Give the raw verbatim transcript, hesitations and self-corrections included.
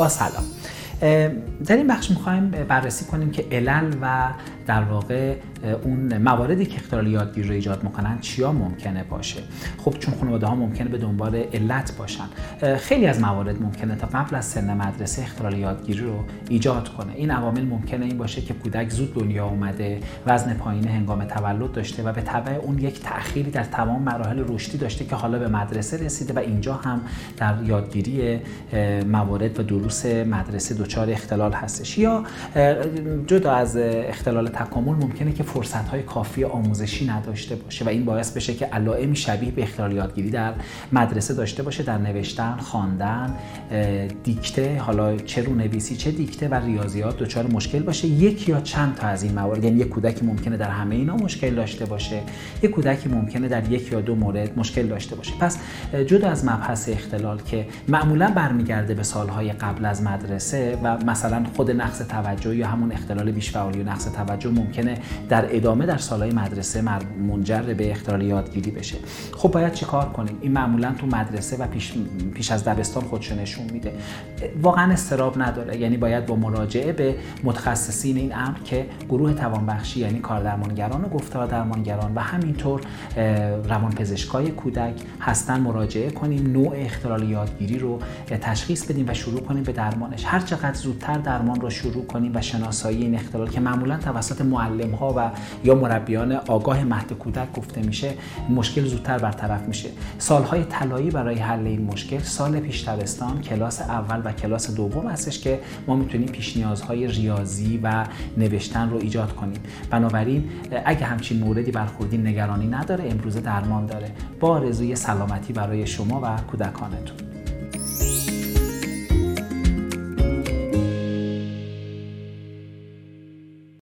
با سلام. در این بخش می‌خوایم بررسی کنیم که علل و در واقع اون مواردی که اختلال یادگیری رو ایجاد میکنن چیا ممکنه باشه. خب چون خانواده ها ممکنه به دنبال علت باشن، خیلی از موارد ممکنه تا قبل از سن مدرسه اختلال یادگیری رو ایجاد کنه. این عوامل ممکنه این باشه که کودک زود دنیا اومده، وزن پایین هنگام تولد داشته و به تبع اون یک تأخیری در تمام مراحل رشدی داشته که حالا به مدرسه رسیده و اینجا هم در یادگیری موارد و دروس مدرسه دچار اختلال هستش. یا جدا از اختلال تکامل ممکنه که فرصت‌های کافی آموزشی نداشته باشه و این باعث بشه که علائمی شبیه به اختلال یادگیری در مدرسه داشته باشه، در نوشتن، خواندن، دیکته، حالا چه رونویسی چه دیکته و ریاضیات دچار مشکل باشه. یک یا چند تا از این موارد، یعنی یک کودکی ممکنه در همه اینا مشکل داشته باشه، یک کودکی ممکنه در یک یا دو مورد مشکل داشته باشه. پس جدا از مبحث اختلال که معمولا برمیگرده به سالهای قبل از مدرسه و مثلا خود نقص توجه یا همون اختلال بیش‌فعالی و نقص توجه ممکنه در ادامه در سالهای مدرسه منجر به اختلال یادگیری بشه. خب باید چیکار کنیم؟ این معمولا تو مدرسه و پیش پیش از دبستان خودشو نشون میده. واقعا استراب نداره، یعنی باید با مراجعه به متخصصین این امر که گروه توانبخشی یعنی کاردرمانگران و گفتار درمانگران و همینطور روانپزشکای کودک هستن مراجعه کنیم، نوع اختلال یادگیری رو تشخیص بدیم و شروع کنیم به درمانش. هر چقدر زودتر درمان رو شروع کنیم و شناسایی این اختلال که معمولا توسط معلم‌ها و یا مربیان آگاه مهد کودک گفته میشه، مشکل زودتر برطرف میشه. سالهای طلایی برای حل این مشکل سال پیش دبستان، کلاس اول و کلاس دوم هستش که ما میتونیم پیش نیازهای ریاضی و نوشتن رو ایجاد کنیم. بنابراین اگه همچین موردی برخوردین نگرانی نداره، امروزه درمان داره. با آرزوی سلامتی برای شما و کودکانتون.